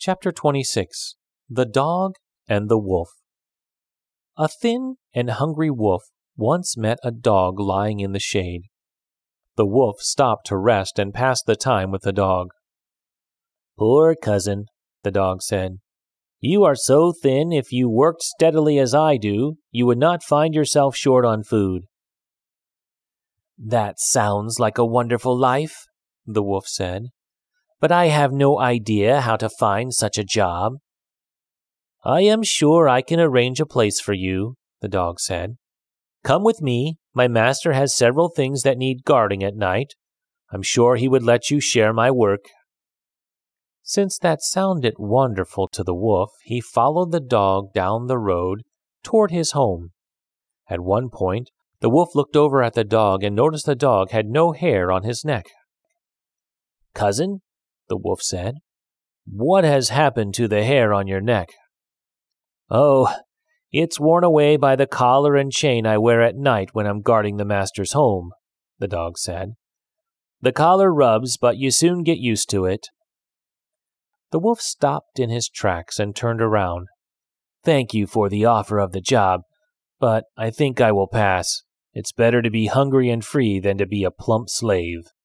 Chapter 26. The Dog and the Wolf. A thin and hungry wolf once met a dog lying in the shade. The wolf stopped to rest and pass the time with the dog. "Poor cousin," the dog said. "You are so thin, if you worked steadily as I do, you would not find yourself short on food." "That sounds like a wonderful life," the wolf said, "but I have no idea how to find such a job." "I am sure I can arrange a place for you," the dog said. "Come with me. My master has several things that need guarding at night. I'm sure he would let you share my work." Since that sounded wonderful to the wolf, he followed the dog down the road toward his home. At one point, the wolf looked over at the dog and noticed the dog had no hair on his neck. "Cousin," the wolf said, "what has happened to the hair on your neck?" "Oh, it's worn away by the collar and chain I wear at night when I'm guarding the master's home," the dog said. "The collar rubs, but you soon get used to it." The wolf stopped in his tracks and turned around. "Thank you for the offer of the job, but I think I will pass. It's better to be hungry and free than to be a plump slave."